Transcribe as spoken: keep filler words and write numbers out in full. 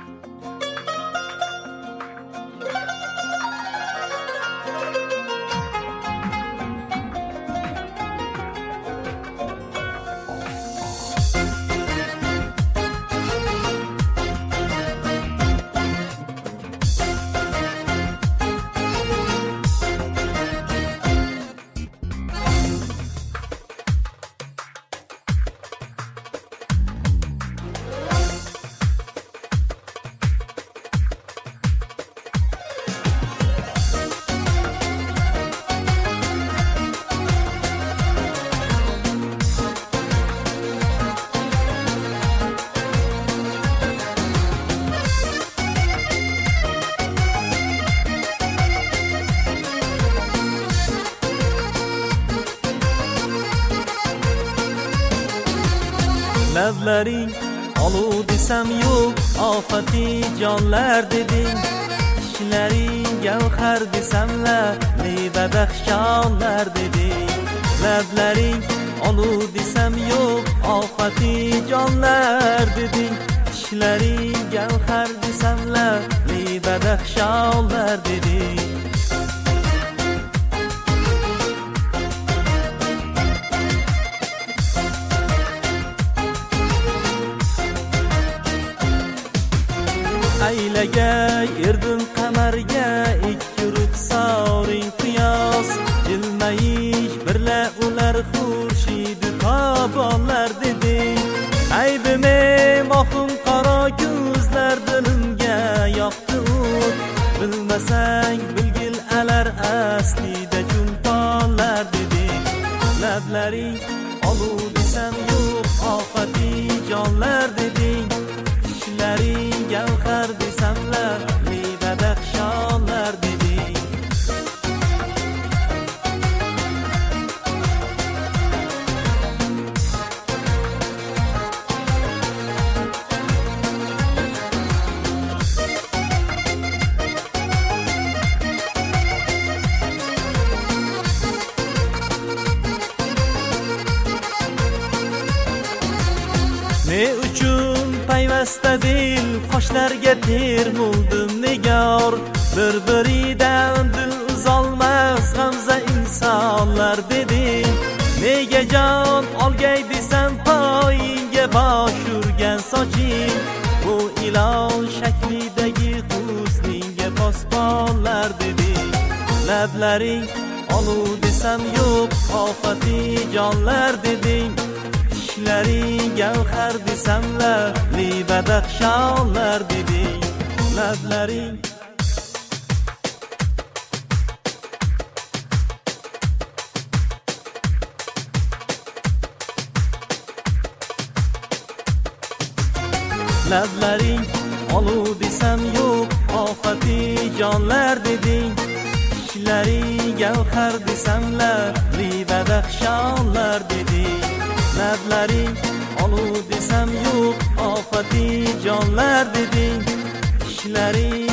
Lablaring oluv desam yo'q, ofati jonlar deding. Tishlaring gavhar desamlar, lebadaxshonlar deding. Lablaring oluv desam yo'q, ofati jonlar deding. Tishlaring gavhar desamlar, lebadaxshonlar deding. Aylagay erdim qamarga, ikki ruxsoring qiyos. Jilmayish birla ular xurshidi tobonlar deding. Aybime mohim qaro ko'zlar dilimga yoqdi o't. Bilmasang bilgil alar aslida juntonlar deding. Lablaring oluv desam yo'q, ofati jonlar deding. Tishlaring gavhar desamlar, lebadaxshonlar deding. Ne uchun payvasta dil, qoshlarga termuldim nigor. Bir-biridan dil uzolmas g'amza insonlar deding. Nega jon olgay desam poyingga bosh urgan soching. Bu ilon shaklidagi husningga posbonlar deding. Lablaring oluv desam yo'q, ofati jonlar deding. Tishlaring gavhar desamlar, lebadaxshonlar deding. Lablaring Lablaring oluv desam yo'q, ofati jonlar deding. Tishlaring gavhar desamlar, lebadaxshonlar deding. Lablaring oluv desam yo'q, ofati jonlar deding. Tishlaring